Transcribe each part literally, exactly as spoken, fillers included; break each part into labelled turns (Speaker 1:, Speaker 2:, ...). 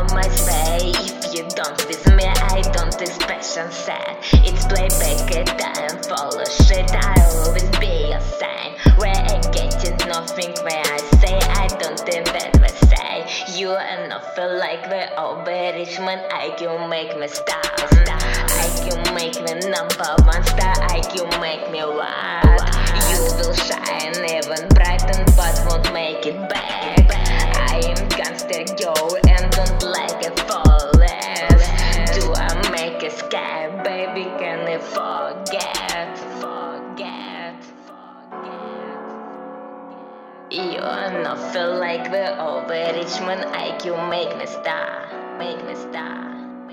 Speaker 1: on my way. If you don't with me, I don't expect sunset. It's playback at time, follow shit. I always be a sign where I get it, nothing where I say I don't ever say. You are not feel like the overishment. I can make me star, star. I can make me number one star. I can make me wild. You will shine even brighten, but won't make it back. I am gangster girl and don't like it falling. Do I make a sky, baby? Can I forget? Forget, forget. You not feel like the overishment. I can make me star, make me star.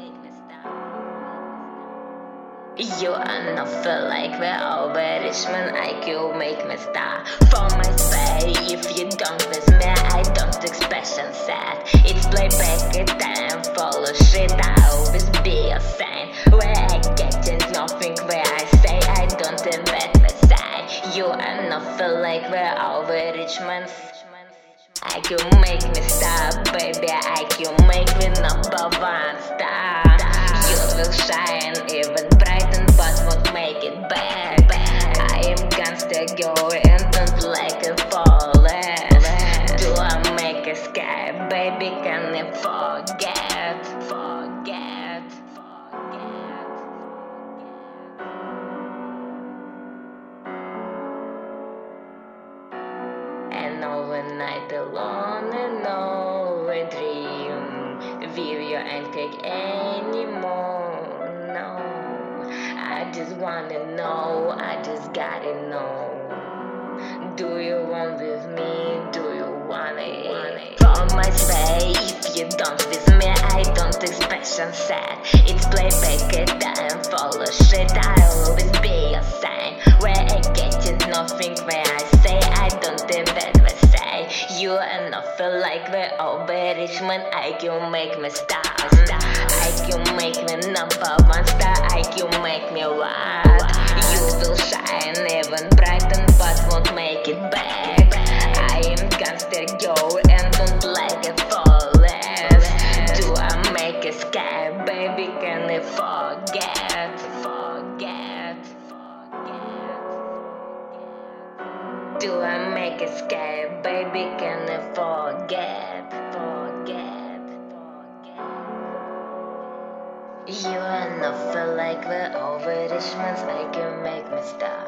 Speaker 1: You are not feel like the overishment. I can make me star. For my say, if you don't with me, I don't expect sunset. It's playback at time, follow shit. I always be a sign where I get it, nothing where I say I don't ever say. You are not feel like the overishment. I can make me star, baby. I can make me number one star. You will shine even brighten, but won't make it back. I am gangster girl and don't like it falling. Do I make a sky, baby? Can I forget? Forget, forget. And overnight alone and no dream. Will you ain't take anymore? No, I just wanna know, I just gotta know. Do you want with me? Do you want it? For my way, if you don't with me, I don't expect sunset. It's playback at time, follow shit. I always be a sign where I get it, nothing where I say I don't ever say. You are not feel like the overishment. I can make me star, star. I can make me number one star. I can make me wild. You will shine even brighten, but won't make it back. I am gangster girl and don't like it falling. Do I make a sky, baby? Can I forget? Forget, forget. Do I make a sky, baby? Can I forget? Forget, forget. You are not feel like the overishments. I can make me stop.